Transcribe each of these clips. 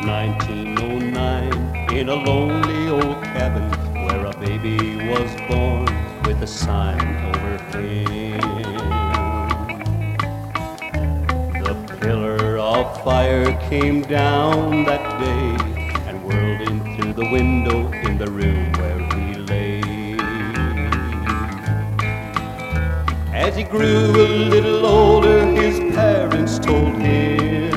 1909 in a lonely old cabin where a baby was born with a sign over him. The pillar of fire came down that day and whirled in through the window in the room where he lay. As he grew a little older, his parents told him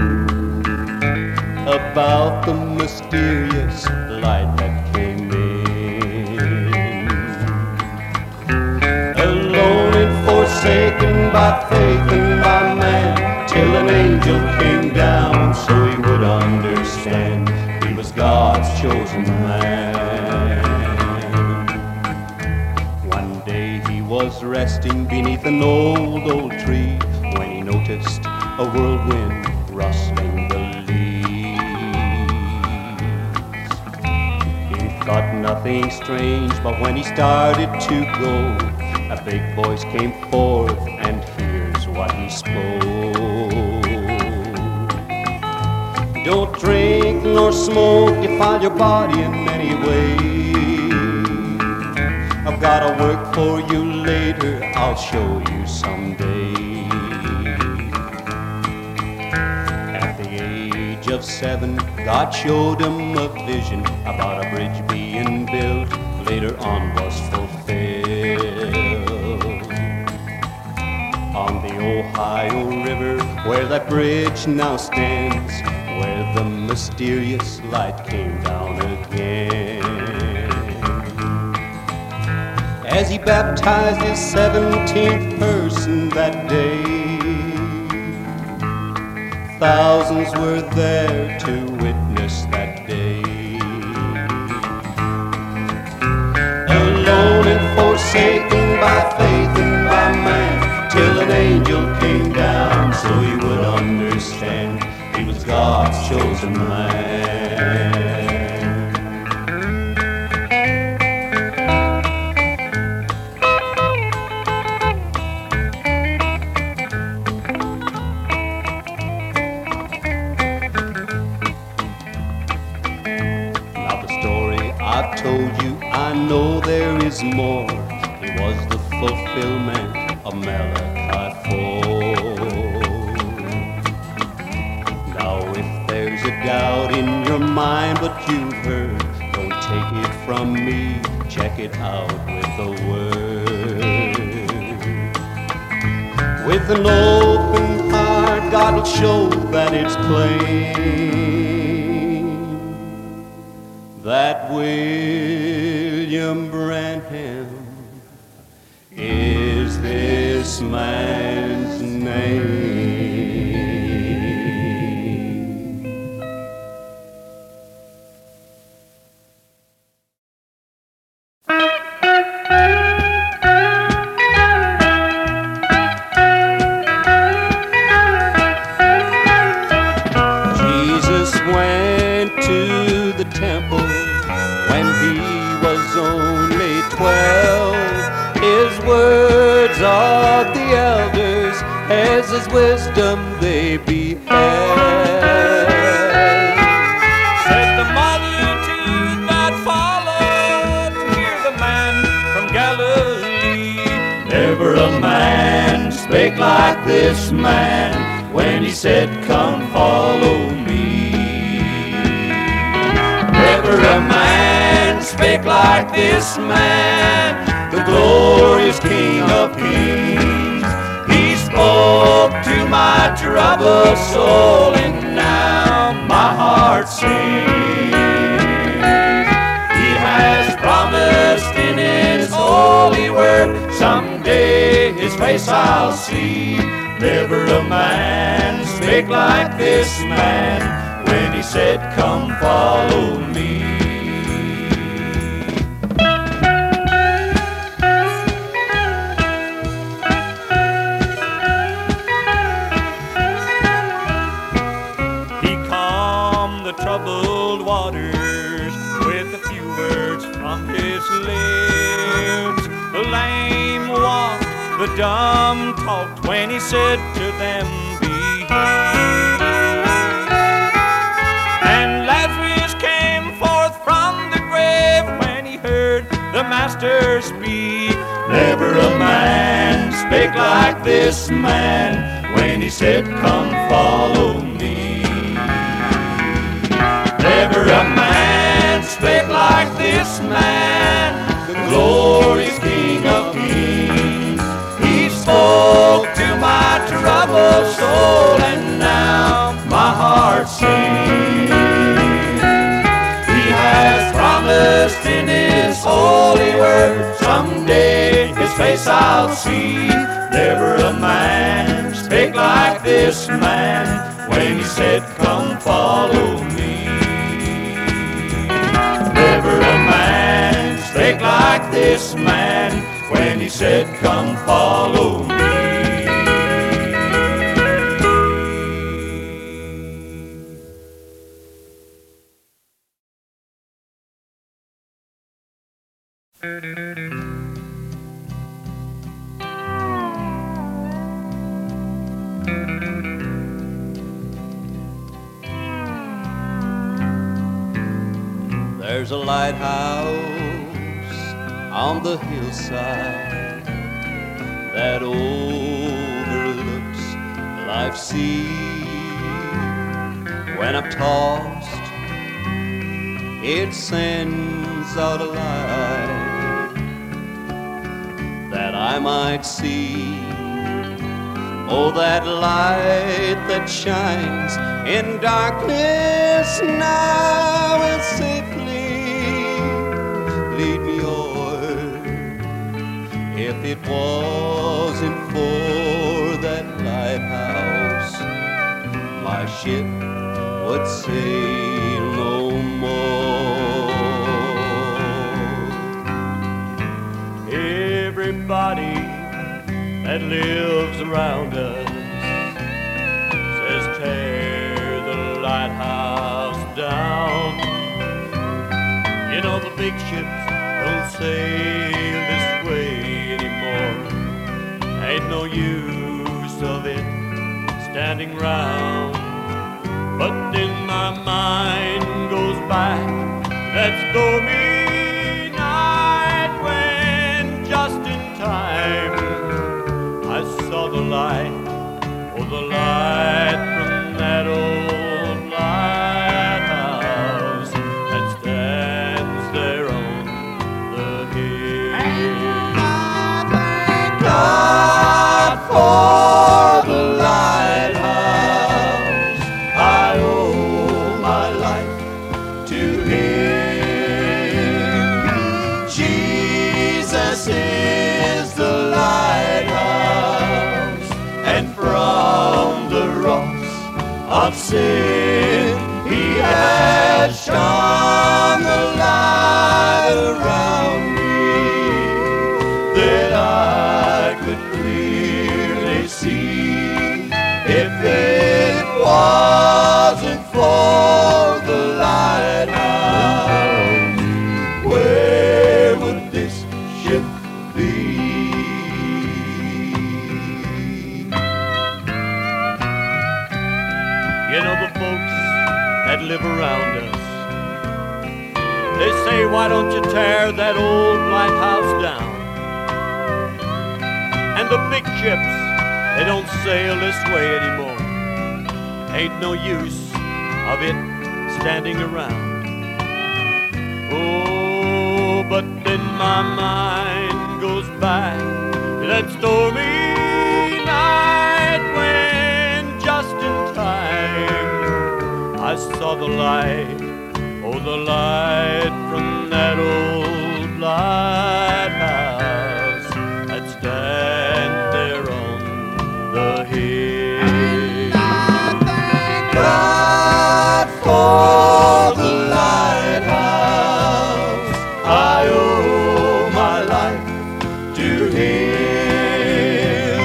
about the mysterious light that came in. Alone and forsaken by faith and by man, till an angel came down so he would understand he was God's chosen man. One day he was resting beneath an old tree when he noticed a whirlwind rustling the thought nothing strange, but when he started to go, a big voice came forth, and here's what he spoke. Don't drink nor smoke, defile your body in many ways. I've gotta work for you later, I'll show you someday. At the age of 7, God showed him a vision about a bridge being built, later on was fulfilled. On the Ohio River, where that bridge now stands, where the mysterious light came down again. As he baptized his 17th person that day, thousands were there to witness that day. Alone and forsaken by faith and by man, till an angel came down so he would understand he was God's chosen man. I've told you, I know there is more. He was the fulfillment of Malachi 4. Now if there's a doubt in your mind but you've heard, don't take it from me, check it out with the Word. With an open heart, God will show that it's plain that William Branham is this man's name. Jesus went to the temple when he was only 12. His words of the elders, as his wisdom they beheld. Said the multitude that followed to hear the man from Galilee. Never a man spake like this man when he said, "Come follow me." Never a man spake like this man, the glorious King of Kings. He spoke to my troubled soul, and now my heart sings. He has promised in his holy word, someday his face I'll see. Never a man spake like this man when he said, "Come follow me." He calmed the troubled waters with a few words from his lips. The lame walked, the dumb talked when he said to them, "Be healed." And master speak. Never a man spake like this man when he said, "Come follow me." Never a man spake like this man, the glorious King of Kings. He spoke to my troubled soul, and now my heart sings. He has promised in His holy word, someday His face I'll see. Never a man spake like this man when he said, "Come follow me." Never a man spake like this man when he said, "Come follow me." There's a lighthouse on the hillside that overlooks life's sea. When I'm tossed, it sends out a light that I might see. Oh, that light that shines in darkness now will safely lead me o'er. If it wasn't for that lighthouse, my ship would sail no more. Everybody that lives around us says, tear the lighthouse down. You know the big ships don't sail this way anymore. Ain't no use of it standing round. But then my mind goes back to that stormy night when just in time I saw the light, oh the light from that old lighthouse that stands there on the hill. And I thank God for the lighthouse. I owe my life to Him. Jesus is the lighthouse, and from the rocks of sin He has shone the light around me, that I could clearly see. If it wasn't for the lighthouse, where would this ship be? You know the folks that live around us, they say, why don't you tear that old lighthouse down? And the big ships, they don't sail this way anymore. Ain't no use of it standing around. Oh, but then my mind goes back to that stormy night when just in time I saw the light, oh the light from that old lighthouse that stands there on the hill. And I thank God for the lighthouse. I owe my life to Him.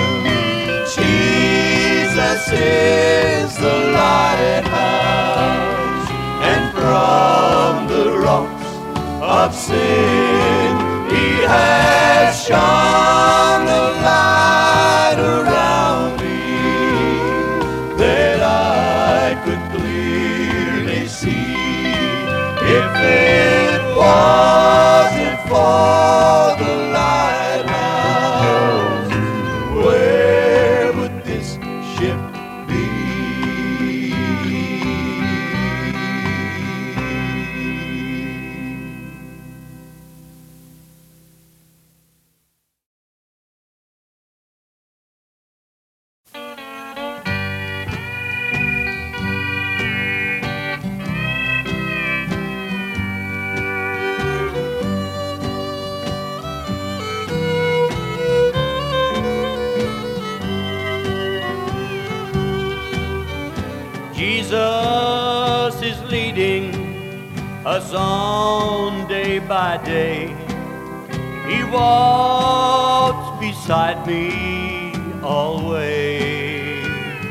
Jesus is the lighthouse, and from the rocks of sin He has shone the light around me, that I could clearly see. If it wasn't for us on day by day. He walks beside me always,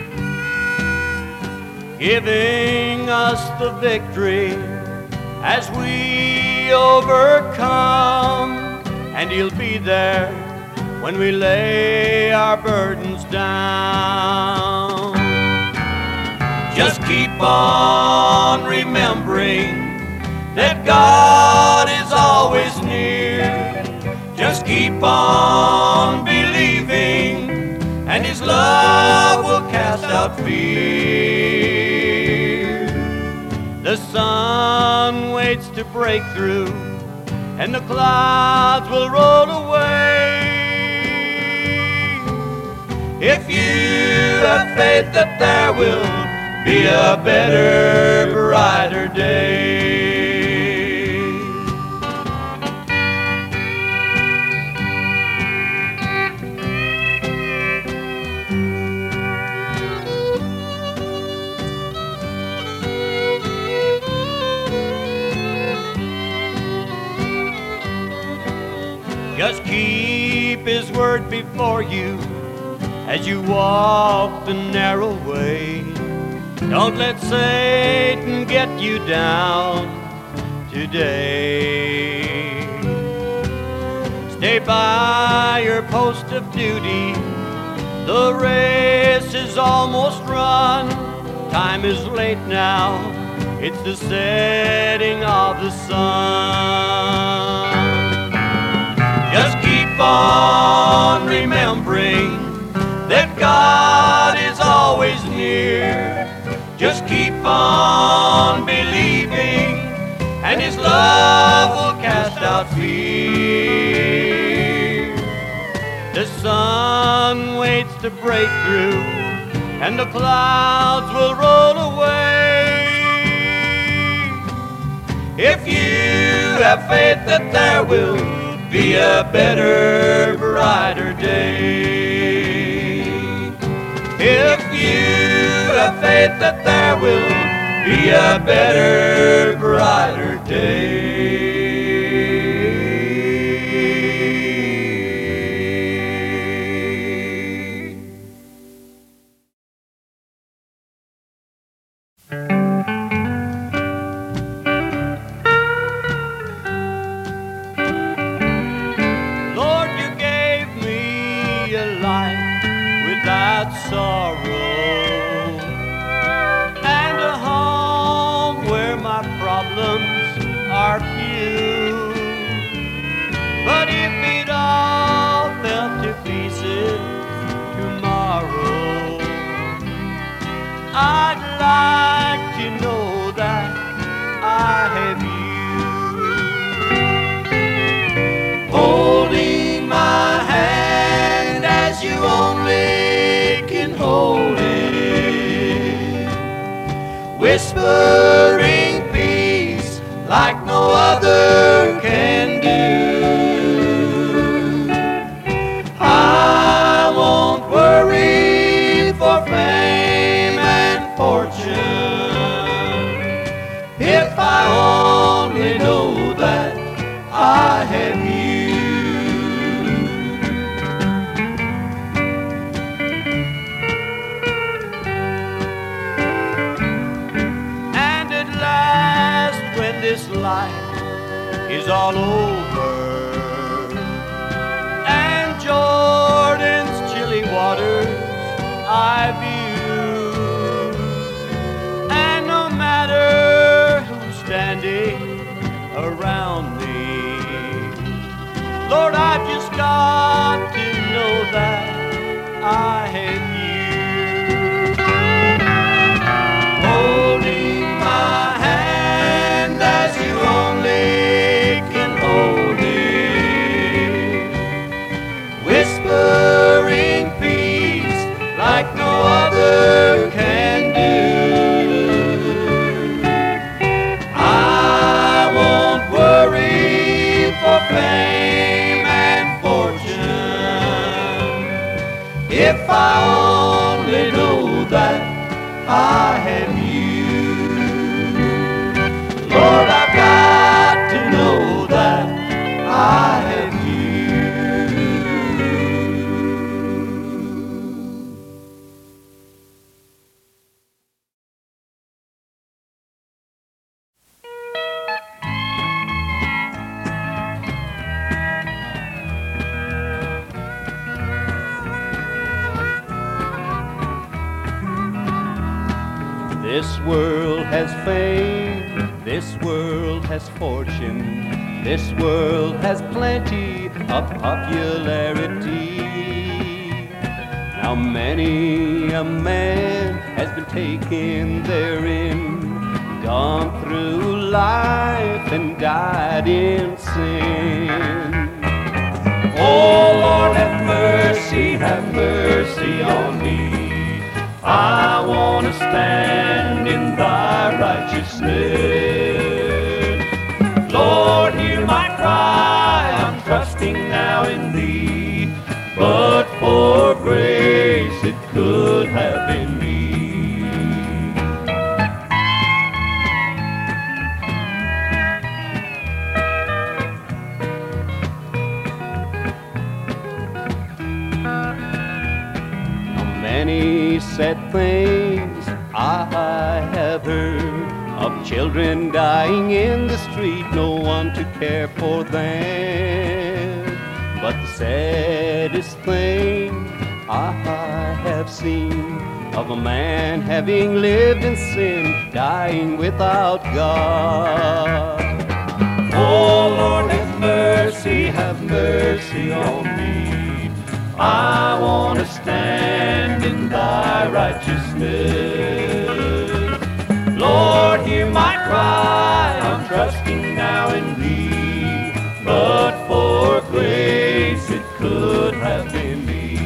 giving us the victory as we overcome. And He'll be there when we lay our burdens down. Just keep on remembering that God is always near. Just keep on believing, and His love will cast out fear. The sun waits to break through, and the clouds will roll away. If you have faith that there will be a better, brighter day. Just keep His word before you as you walk the narrow way. Don't let Satan get you down today. Stay by your post of duty. The race is almost run. Time is late now. It's the setting of the sun. Just keep on remembering that God is always near. Just keep on believing, and His love will cast out fear. The sun waits to break through, and the clouds will roll away. If you have faith that there will be a better, brighter day. If you have faith that there will be a better, brighter day. Sorrow and a home where my problems are few. But if it all fell to pieces tomorrow, I'd like to know that I have you holding my hand as you only hold it, whispering peace like no other can do. I won't worry for fame and fortune if I only know that I have you. This life is all over, and Jordan's chilly waters I view, and no matter who's standing around me, Lord, I've just got to know that I have you. Holding my hand as you only can hold it, whispering peace like no other can do. I won't worry for fame and fortune if I only know that I have you. This world has fame, this world has fortune, this world has plenty of popularity. Now many a man has been taken therein, gone through life and died in sin. Oh Lord, have mercy on me. I want to stand in thy righteousness. Lord, hear my cry, I'm trusting now in thee. But for grace it could have been me. Many sad things I have heard of children dying in the street, no one to care for them. But the saddest thing I have seen of a man having lived in sin, dying without God. Oh Lord, have mercy on me. I want to stand in thy righteousness. Lord, hear my cry, I'm trusting now in thee. But for grace it could have been me.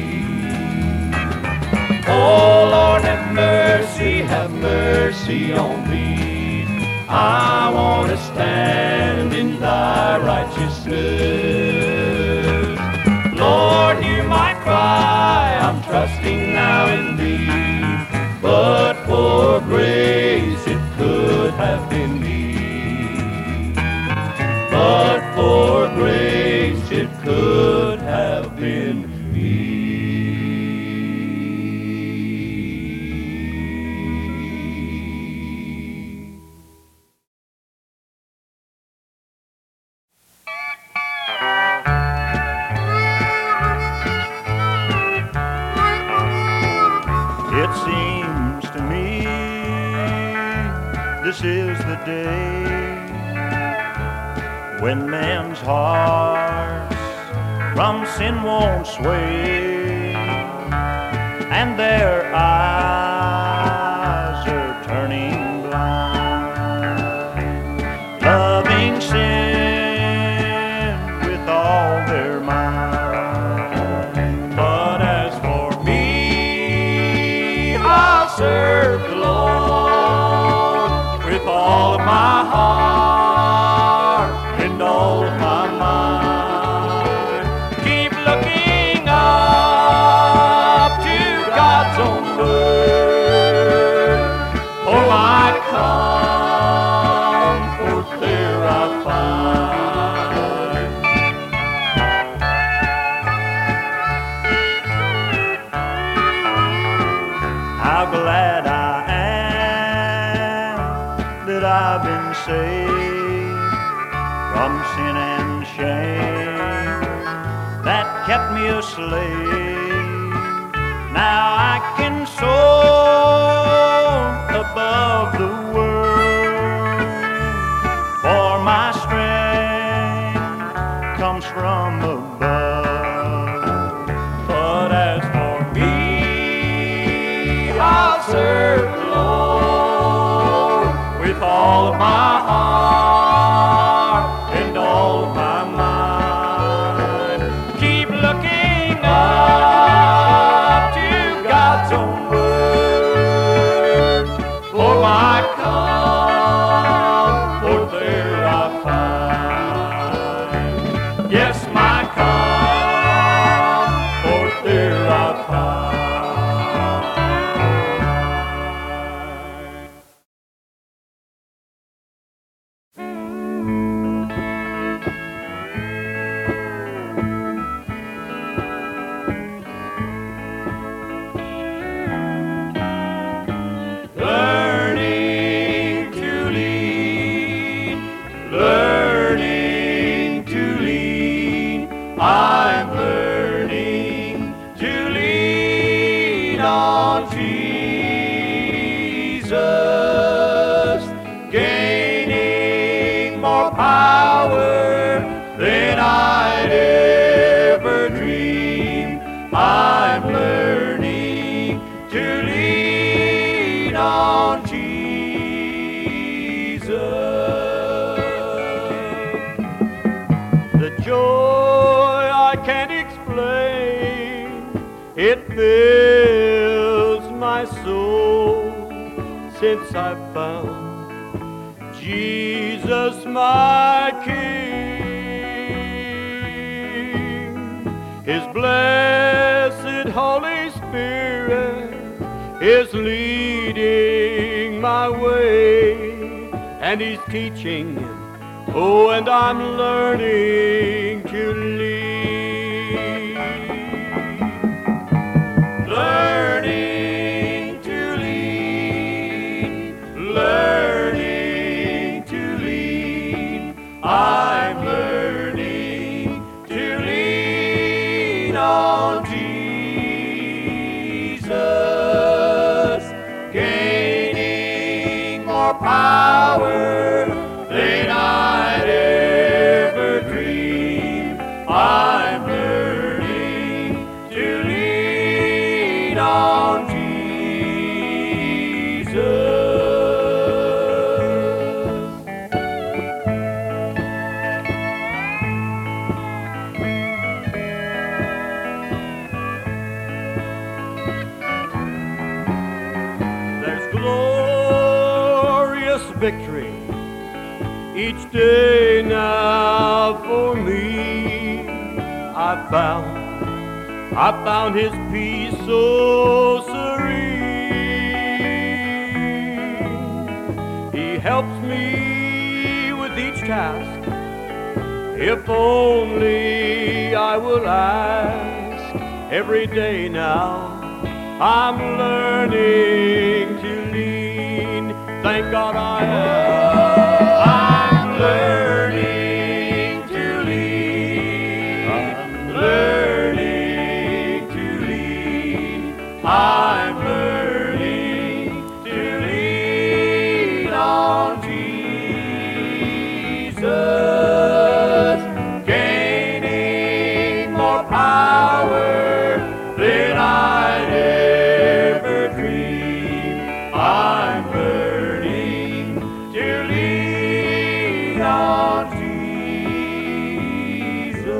Oh Lord, have mercy on me. I want to stand in thy righteousness. Lord, hear my cry, I'm trusting now in thee. But for grace it could have been me. But for grace it could have been me. It seems to me this is the day when men's hearts from sin won't sway, and their eyes are turning blind, loving sin with all their mind. But as for me, I'll serve the Lord with all of my heart and all of my mind. Keep looking up to God's own word, for my comfort there I find. How glad I am that I've been saved from sin and shame that kept me a slave. Now I can soar above the world, for my strength comes from above. But as for me, I'll serve the Lord with all of my heart and all of my mind. Keep looking up to God's own word, for my more power than I'd ever dream. I'm learning to lean on Jesus. The joy I can't explain, it fills my soul since I've found Jesus my King. His blessed Holy Spirit is leading my way, and He's teaching, oh, and I'm learning to lead. Learning to lead, learning to lead. I'm learning to lean on Jesus, gaining more power than I'd ever dream. I'm learning to lean on Jesus. There's glorious victory each day now for me. I found His peace so serene. He helps me with each task, if only I will ask. Every day now I'm learning to lean. Thank God I am. I'm learning to lean. I'm learning to lean. I'm learning to lean on Jesus, gaining more power than I'd ever dream. I'm learning to lean on Jesus.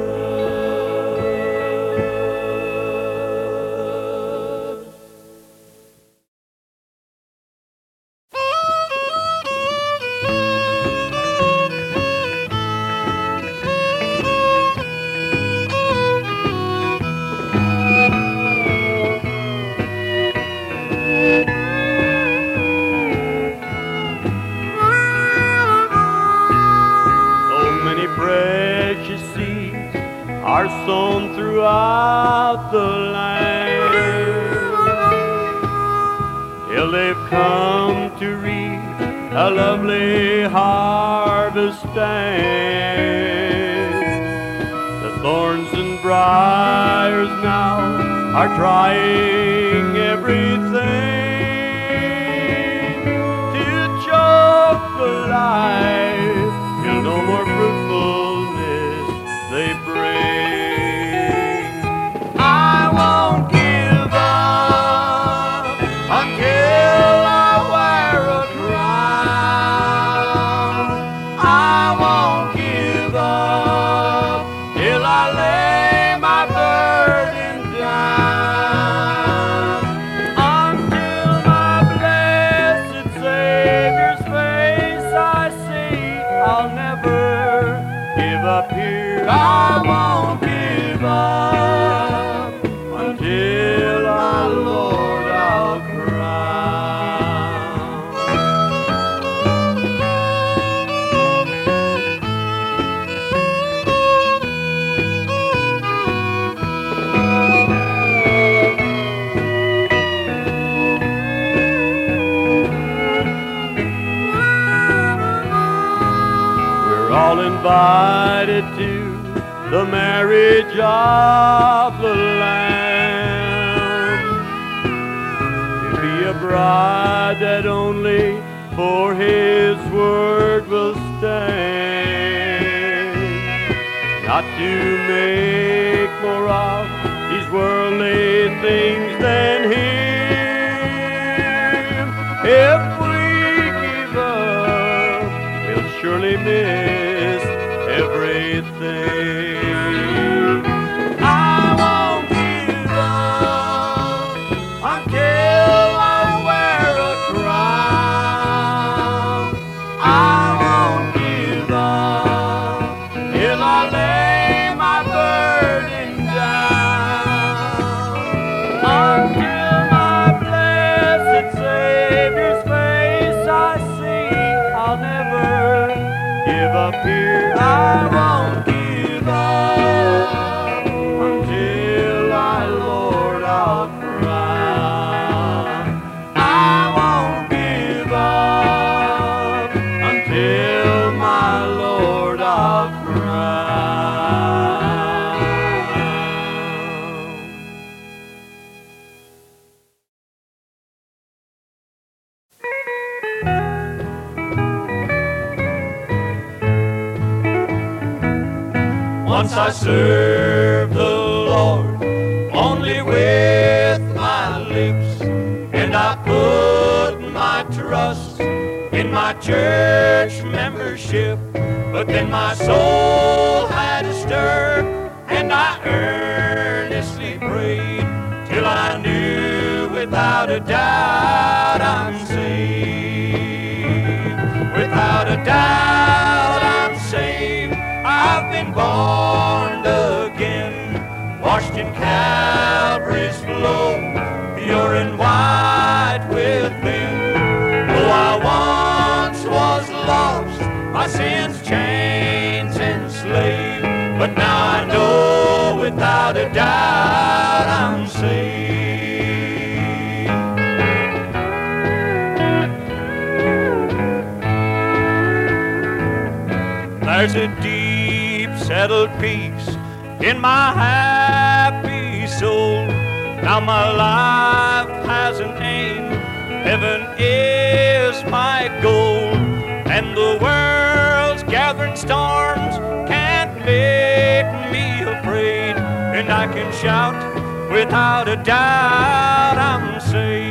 So many precious seeds are sown throughout the land, till they've come to reach a lovely harvest stand. The thorns and briars now are trying everything to choke the life till no more fruitfulness they bring. I won't give up until I wear a crown. I won't give up till I lay my burden down. Until my blessed Savior's face I see, I'll never give up here. I won't give up until our Lord I'll crown. We're all invited to the marriage of the Lamb, to be a bride that only for His word will stand. not to make more of these worldly things than Him. If we give up, we'll surely miss everything. I won't give up until I wear a crown. I won't give up till I lay my burden down. Until my blessed Savior's face I see, I'll never give up here. I won't give up until my Lord I'll crown. I won't give up until my Lord I'll crown. Once I served the Lord only with my lips, and I put my trust in my church membership. But then my soul had a stir, and I earnestly prayed till I knew without a doubt I'm saved. Without a doubt I'm saved. I've been born again, washed in Calvary's flow, pure and white within. Though I once was lost, my sins, chains enslaved, but now I know without a doubt I'm saved. There's a deep settled peace in my happy soul. Now my life has an aim, heaven is my goal, and the world's gathering storms can't make me afraid, and I can shout without a doubt I'm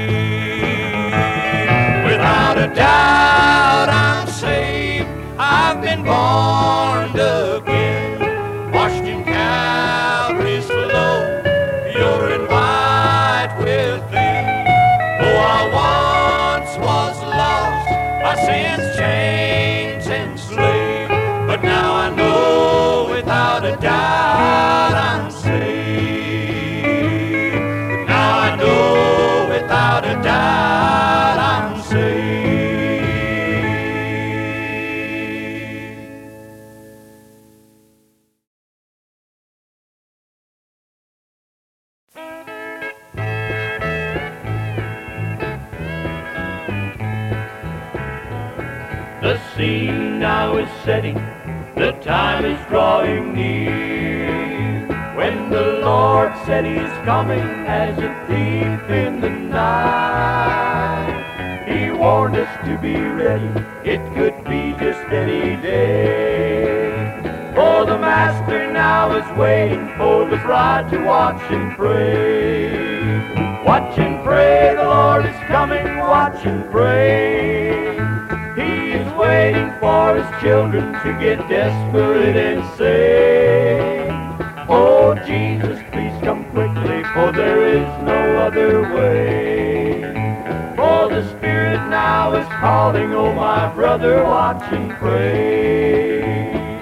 saved. Without a doubt I'm saved. I've been born again, washed in Calvary's flow, pure and white within. Though I once was lost, my sins, chains enslaved, but now I know without a doubt I'm saved. Now I know without a doubt I'm saved. The scene now is setting, the time is drawing near, when the Lord said He's coming as a thief in the night. He warned us to be ready, it could be just any day. For the Master now is waiting for the bride to watch and pray. Watch and pray, the Lord is coming, watch and pray. He is waiting for His children to get desperate and say, oh Jesus, please come quickly, for there is no other way. For the Spirit now is calling, oh my brother, watch and pray.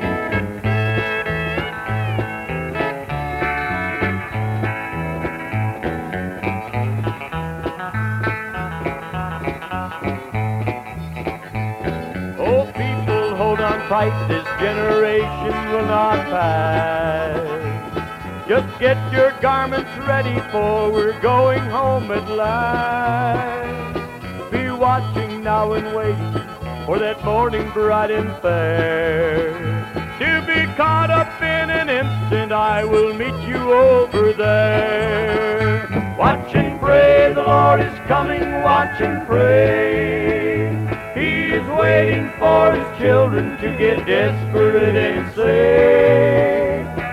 Tight, this generation will not pass. Just get your garments ready, for we're going home at last. Be watching now and waiting for that morning bright and fair. To be caught up in an instant, I will meet you over there. Watch and pray, the Lord is coming, watch and pray. He is waiting for His children to get desperate and say,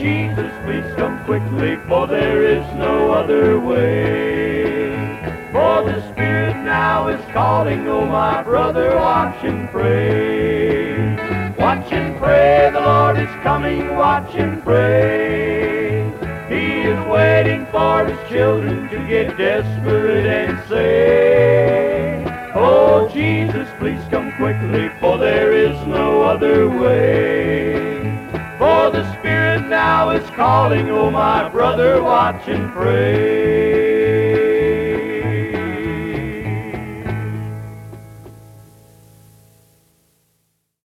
Jesus, please come quickly, for there is no other way. For the Spirit now is calling, oh my brother, watch and pray. Watch and pray, the Lord is coming, watch and pray. He is waiting for His children to get desperate and say, oh Jesus, please come quickly, for there is no other way. For the Spirit now is calling, oh my brother, watch and pray.